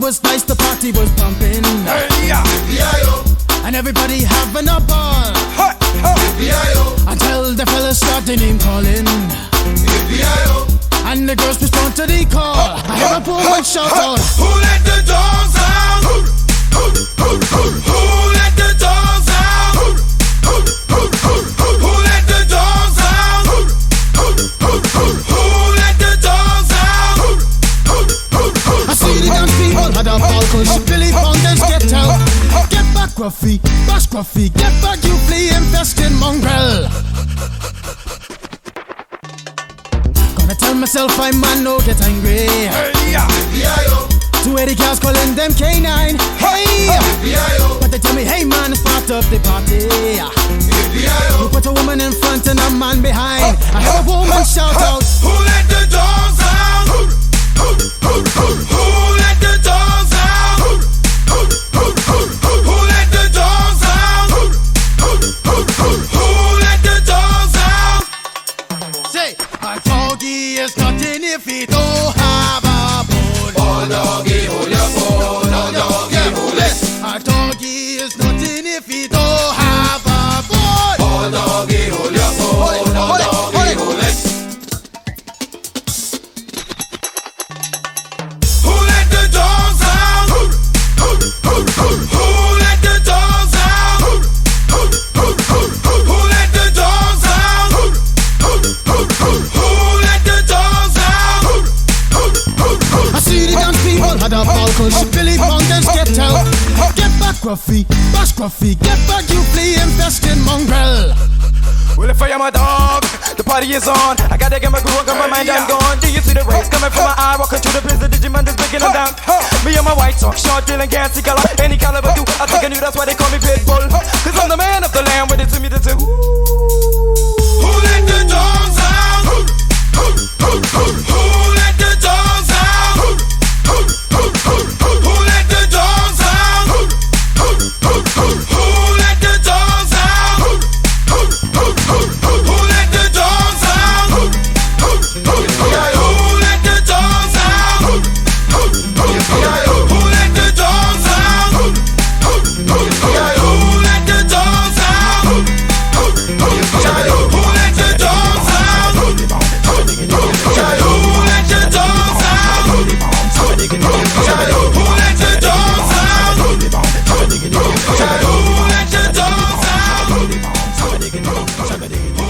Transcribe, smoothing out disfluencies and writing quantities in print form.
was nice, the party was pumping. Hey, yeah. And everybody having a ball. Ha, ha. Until the fellas start their name calling. And the girls respond to the call. I hear a poor one shout out, Who let the dogs out? Who let the dogs out? Who let the dogs out? Who let the dogs out? I see the dance people had a ball, cause Billy Fountains get out. Get back, Gruffy, bash Gruffy, get back, you flea infested mongrel. Gonna tell myself I man no get angry. Hey, yeah. 280 cars calling them K9. Hey, but they tell me, hey man, it's part of the party. You put a woman in front and a man behind. I hear a woman shout out, Who let the dogs out? Who let the dogs out? Who let the dogs out? Who let the dogs out? say, a doggy is nothing if he don't have a bone. Oh doggy, hold your bone. Oh doggy, hold it. A doggy is nothing if he don't have a bone. Oh doggy, hold your bone. Oh doggy, hold it. Who let the dogs out? Who let the dogs out? Who let the dogs out? Who let the dogs out? I see the dance people had a ball, cause Billy Fountains get out. Get back, Gruffy, bash Gruffy, get back, you flea infested mongrel. Well, if I am a dog, the party is on. I gotta get my groove on, got my mind, I'm gone. Do you see the rays coming from my eye? Walking through the prison, Digimon is breaking them down. Me and my white talk, short, drill, and gassy color. Any caliber do, I think I knew that's why they call me Pitbull. Cause I'm the man of the land, with it to me, the two. Who let the dogs out? Who let the dogs out? Who let the dogs out? Who let the dogs out? Who let the dogs out? Who let the dogs out? Who let the dogs out? Who let the dogs out? Who let the dogs out? Who let the dogs out? Who let the dogs out? Who let the dogs out?